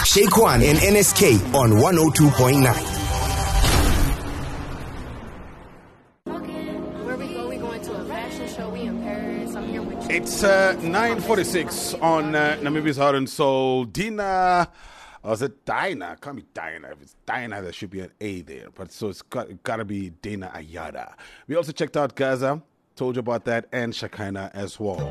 Shaquan and NSK on 102.9. It's 9:46 on Namibia's Heart and Soul. Dina, or is it Dinah? Can't be Dinah. If it's Dinah, there should be an A there. But so it's got to be Dana Ayada. We also checked out Gaza, told you about that, and Shekinah as well.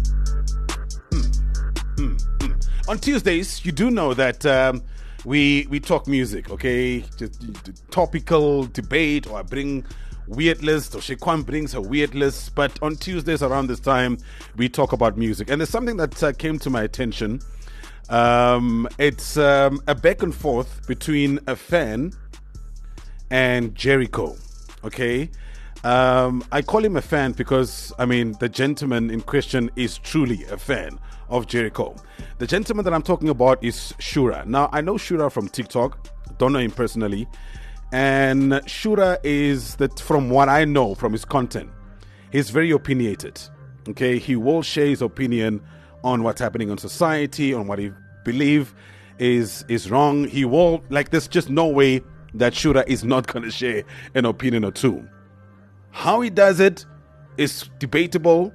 On Tuesdays, you do know that we talk music, okay? Just topical debate, or I bring weird list, or Shequan brings her weird list. But on Tuesdays around this time, we talk about music. And there's something that came to my attention. It's a back and forth between a fan and Jericho, okay? I call him a fan because, I mean, the gentleman in question is truly a fan of Jericho. The gentleman that I'm talking about is Shura. Now, I know Shura from TikTok. Don't know him personally. And Shura is that, from what I know from his content, he's very opinionated. Okay, he will share his opinion on what's happening in society, on what he believes is wrong. He will, like, there's just no way that Shura is not going to share an opinion or two. How he does it is debatable.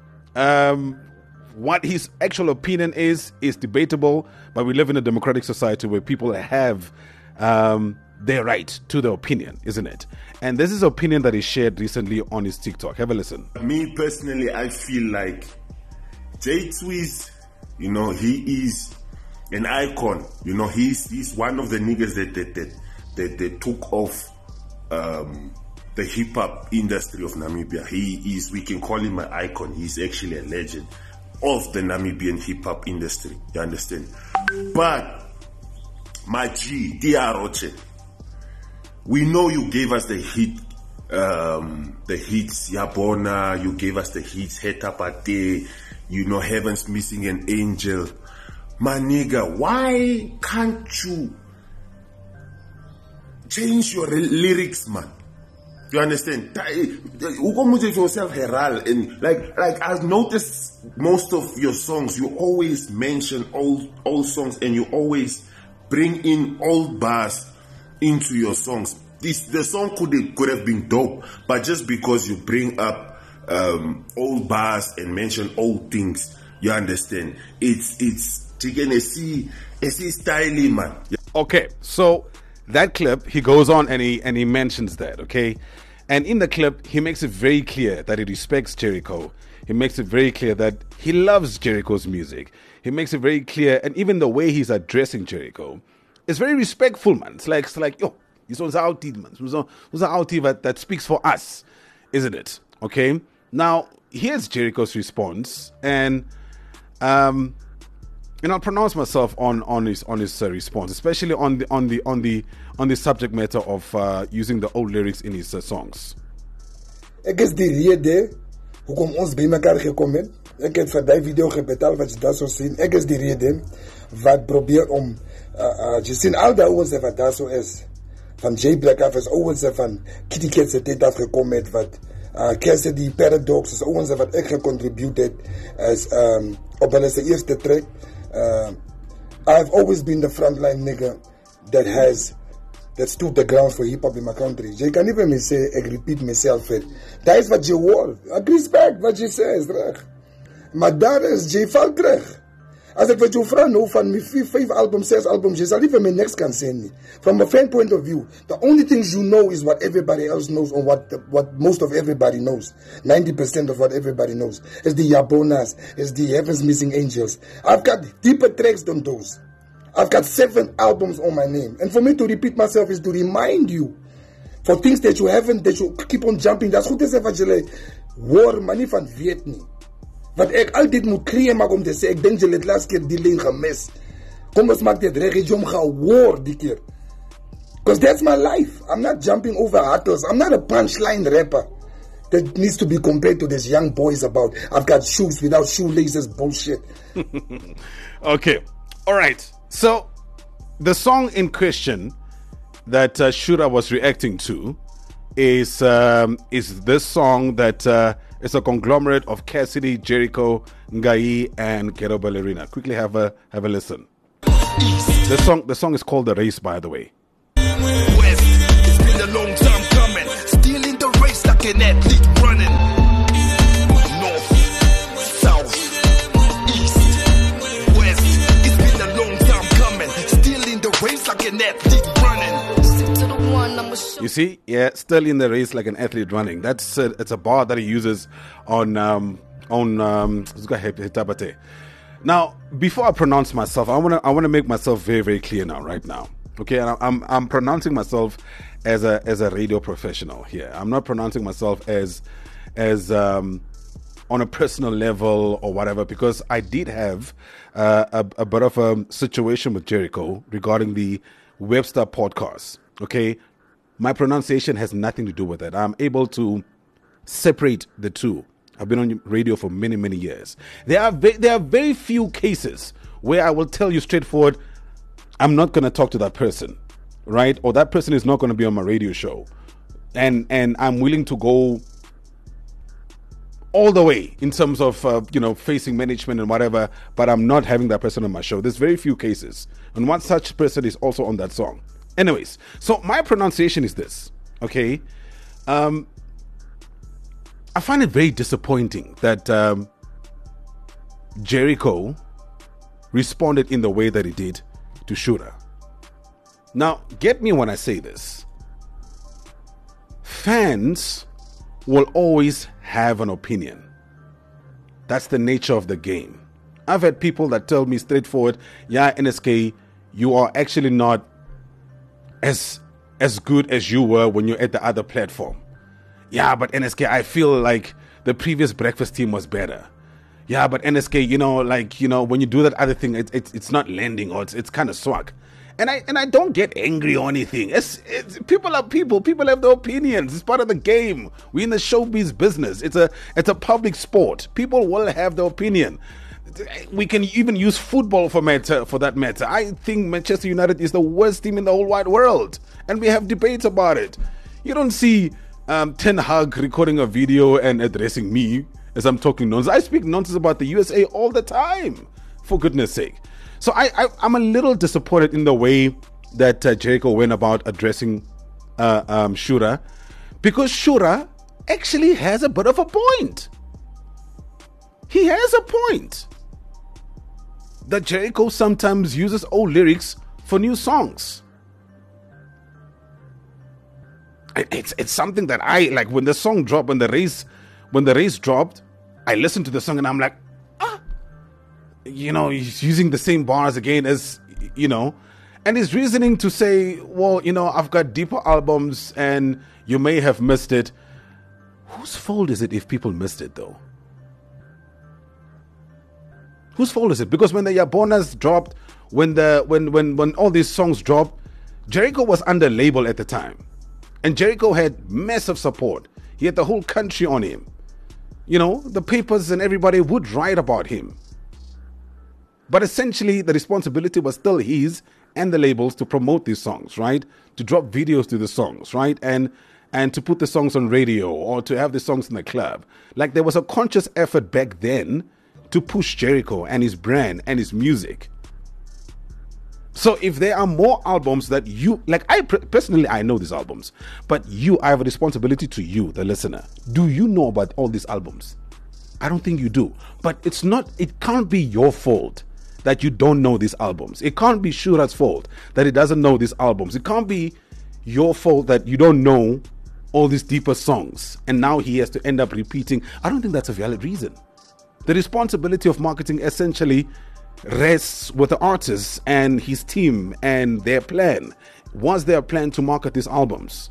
What his actual opinion is debatable. But we live in a democratic society where people have their right to their opinion, isn't it? And this is an opinion that he shared recently on his TikTok. Have a listen. Me personally, I feel like Jay Twiz, you know, he is an icon. You know, he's one of the niggas that took off the hip hop industry of Namibia. He is, we can call him an icon. He's actually a legend of the Namibian hip hop industry. You understand? But my G, D.R. Roche, we know you gave us the hits, Yabona, you gave us the hits, Hetapate, you know, Heaven's Missing an Angel. My nigga, why can't you change your lyrics, man? You understand? Ukomuje yourself heral, and like I've noticed most of your songs, you always mention old songs, and you always bring in old bars into your songs. The song could have been dope, but just because you bring up old bars and mention old things, you understand? It's taking a C styling, man. Okay, so that clip, he goes on and he mentions that, okay? And in the clip, he makes it very clear that he respects Jericho. He makes it very clear that he loves Jericho's music. He makes it very clear, and even the way he's addressing Jericho is very respectful, man. It's like, yo, this one's out, man. Who's out that speaks for us, isn't it? Okay. Now, here's Jericho's response, and I'll pronounce myself on his response, especially on the subject matter of using the old lyrics in his songs. Ek is die rede hoekom ons by mekaar gekom het. Ek het vir daai video gebetaal wat jy daar sou sien. Ek is die rede wat probeer om jy sien al die ouens wat daar so is. Van J Black af is ouens van Kitty Cats het dit afgekom het wat Cassidy Paradox is ouens wat ek gecontribute het as op hulle se eerste track. I've always been the frontline nigga that stood the ground for hip hop in my country. Jy kan nie vir my sê ek repeat myself het. Dit is wat jy hoor. Ek respect wat jy sê is reg. Maar daar is jy val terug. As ek wat jou vra nou van my 5 albums, 6 albums, jy sal nie vir my niks kan sê nie. From a fan point of view, the only things you know is what everybody else knows, or what most of everybody knows. 90% of what everybody knows is the Yabonas, is the Heaven's Missing Angels. I've got deeper tracks than those. I've got 7 albums on my name. And for me to repeat myself is to remind you for things that you haven't, that you keep on jumping. That's goed is wat jy hoor, maar nie van weet nie. Wat ek altyd moet kreeg maak om te sê, ek dink jy het laatst keer die lijn gemis. Kom ons maak dit reg, jy hom gehoor die keer. Because that's my life. I'm not jumping over hurdles. I'm not a punchline rapper that needs to be compared to these young boys about I've got shoes without shoelaces bullshit. Okay. All right. So, the song in question that Shura was reacting to is this song that is a conglomerate of Cassidy, Jericho, Ngai, and Ghetto Ballerina. Quickly have a listen. The song is called The Race, by the way. West, it's been a long time coming. Still in the race like an athlete running. North, south, east, west. It's been a long time coming. Still in the race like an athlete running. Stick to the one, I'ma show. You see, yeah, still in the race like an athlete running. That's it's a bar that he uses on Hitabate. Now, before I pronounce myself, I wanna make myself very, very clear now, right now. Okay, and I'm pronouncing myself as a radio professional here. I'm not pronouncing myself as on a personal level or whatever, because I did have a bit of a situation with Jericho regarding the Webster podcast. Okay, my pronunciation has nothing to do with it. I'm able to separate the two. I've been on radio for many, many years. There are very few cases where I will tell you straightforward, I'm not going to talk to that person, right? Or that person is not going to be on my radio show. And I'm willing to go all the way in terms of, facing management and whatever, but I'm not having that person on my show. There's very few cases. And one such person is also on that song. Anyways, so my pronunciation is this, okay? I find it very disappointing that Jericho responded in the way that he did to Shura. Now, get me when I say this. Fans will always have an opinion. That's the nature of the game. I've had people that tell me straightforward, yeah, NSK, you are actually not as good as you were when you're at the other platform. Yeah, but NSK, I feel like the previous breakfast team was better. Yeah, but NSK, when you do that other thing, it's not landing, or it's kind of swag. And I don't get angry or anything. It's people are people. People have their opinions. It's part of the game. We're in the showbiz business. It's a public sport. People will have their opinion. We can even use football for that matter. I think Manchester United is the worst team in the whole wide world, and we have debates about it. You don't see Ten Hag recording a video and addressing me as I'm talking nonsense. I speak nonsense about the USA all the time, for goodness sake. So I'm a little disappointed in the way that Jericho went about addressing Shura, because Shura actually has a bit of a point. He has a point that Jericho sometimes uses old lyrics for new songs. It's something that I like. When the song dropped, when the race dropped, I listened to the song and I'm like, he's using the same bars again as, and his reasoning to say, well, I've got deeper albums and you may have missed it. Whose fault is it if people missed it though? Whose fault is it? Because when the Yabonas dropped, when all these songs dropped, Jericho was under label at the time. And Jericho had massive support. He had the whole country on him. The papers and everybody would write about him. But essentially, the responsibility was still his and the labels to promote these songs, right? To drop videos to the songs, right? And to put the songs on radio or to have the songs in the club. Like, there was a conscious effort back then to push Jericho and his brand and his music. So if there are more albums that you like, personally I know these albums, but I have a responsibility to you, the listener. Do you know about all these albums? I don't think you do. But it can't be your fault that you don't know these albums. It can't be Shura's fault that he doesn't know these albums. It can't be your fault that you don't know all these deeper songs and now he has to end up repeating. I don't think that's a valid reason. The responsibility of marketing essentially rests with the artist and his team and their plan. Was there a plan to market these albums?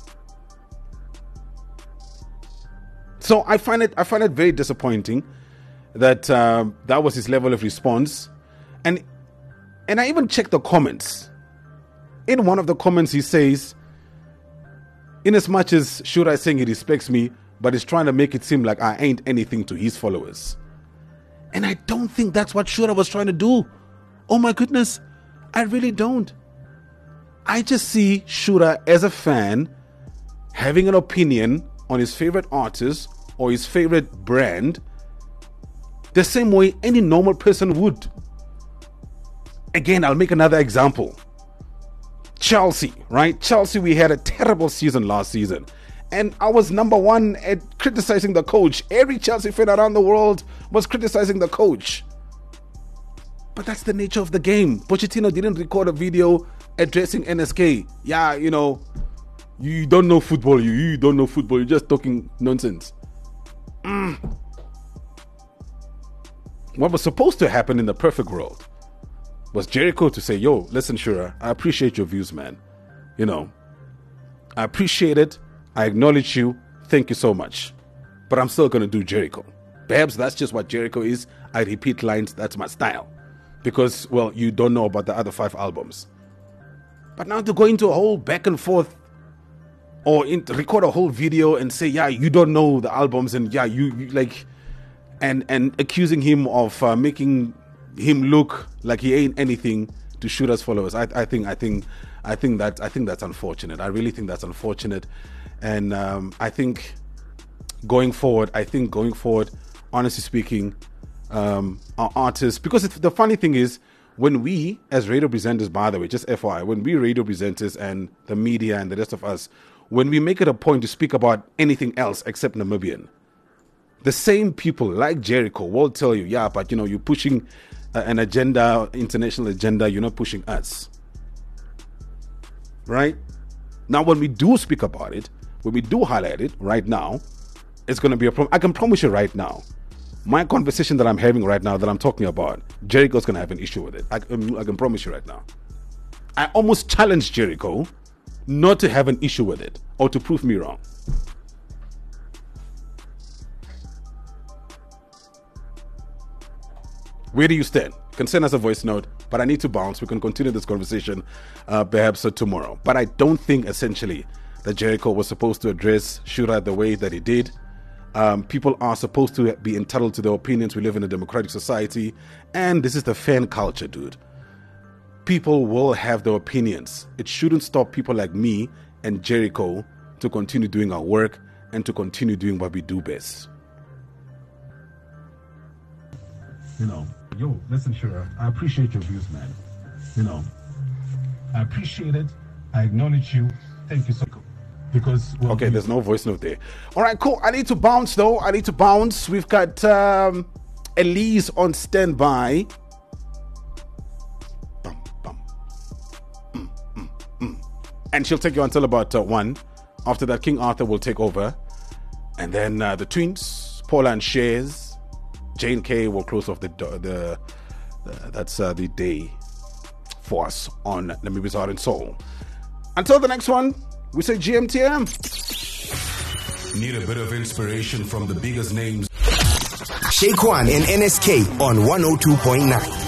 So I find it very disappointing that that was his level of response. And I even checked the comments. In one of the comments he says, in as much as Shura is saying he respects me, but he's trying to make it seem like I ain't anything to his followers. And I don't think that's what Shura was trying to do. Oh my goodness, I really don't. I just see Shura as a fan having an opinion on his favorite artist or his favorite brand the same way any normal person would. Again, I'll make another example. Chelsea, right? Chelsea, we had a terrible season last season. And I was number one at criticizing the coach. Every Chelsea fan around the world was criticizing the coach. But that's the nature of the game. Pochettino didn't record a video addressing NSK. Yeah, you know, you don't know football. You don't know football. You're just talking nonsense. What was supposed to happen in the perfect world was Jericho to say, yo, listen, Shura, I appreciate your views, man. You know, I appreciate it. I acknowledge you. Thank you so much. But I'm still going to do Jericho. Perhaps that's just what Jericho is. I repeat lines. That's my style. Because, well, you don't know about the other 5 albums. But now to go into a whole back and forth or record a whole video and say, yeah, you don't know the albums and yeah, you like, and accusing him of making him look like he ain't anything to Shura's followers. I think that's unfortunate. I really think that's unfortunate. And I think going forward, honestly speaking, our artists, because the funny thing is, when we as radio presenters, by the way, just FYI, when we radio presenters and the media and the rest of us, when we make it a point to speak about anything else except Namibian, the same people like Jericho will tell you, yeah, but you know, you're pushing an agenda, international agenda, you're not pushing us. Right? Now, when we do speak about it, when we do highlight it right now, it's going to be a problem. I can promise you right now, my conversation that I'm having right now, that I'm talking about, Jericho's going to have an issue with it. I can promise you right now. I almost challenged Jericho not to have an issue with it or to prove me wrong. Where do you stand? You can send us a voice note, but I need to bounce. We can continue this conversation perhaps tomorrow. But I don't think essentially that Jericho was supposed to address Shura the way that he did. People are supposed to be entitled to their opinions. We live in a democratic society, and this is the fan culture, dude. People will have their opinions. It shouldn't stop people like me and Jericho to continue doing our work and to continue doing what we do best. You know, yo, listen, Shura, I appreciate your views, man. You know, I appreciate it. I acknowledge you. Thank you so much. Because, well, okay, there's no voice note there. All right, cool. I need to bounce, though. We've got Elise on standby. And she'll take you until about 1. After that, King Arthur will take over. And then the twins, Paula and Shares, Jane K will close off the day for us on Namibia's Heart and Soul. Until the next one, we say GMTM. Need a bit of inspiration from the biggest names? Shaquan and NSK on 102.9.